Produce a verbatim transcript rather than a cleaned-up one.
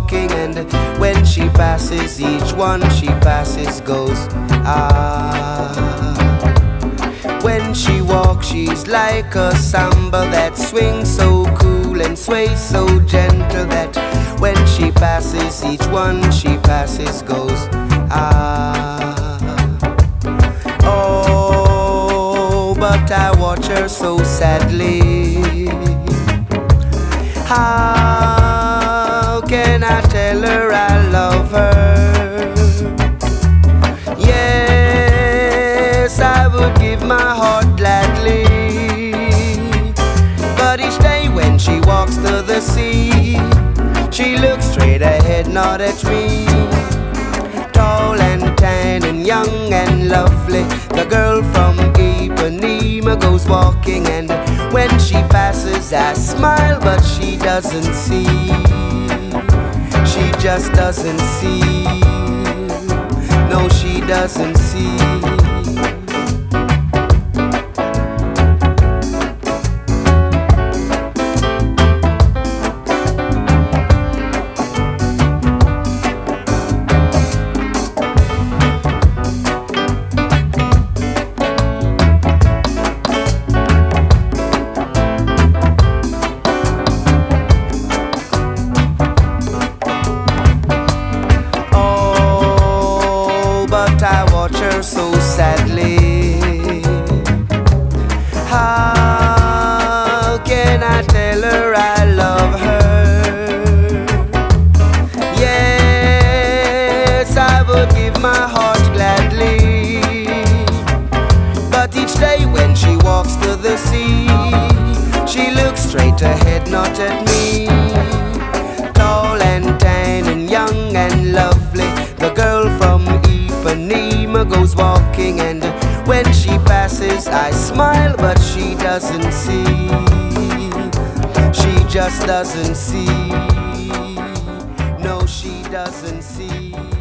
walking, and when she passes, each one she passes goes, ah. When she walks, she's like a samba that swings so cool and sways so gentle that when she passes, each one she passes goes, ah. Oh, but I watch her so sadly. How can I tell her I love her? Yes, I would give my heart gladly, but each day when she walks to the sea, she looks straight ahead, not at me. Tall and tan and young and lovely, the girl from Ipanema goes walking, and when she passes I smile, but she doesn't see. She just doesn't see. No, she doesn't see. But I watch her so sadly. How can I tell her I love her? Yes, I would give my heart gladly, but each day when she walks to the sea, she looks straight ahead, not at me. Tall and tan and young and lovely, the girl from Ipanema goes walking, and when she passes I smile, but she doesn't see. She just doesn't see. No, she doesn't see.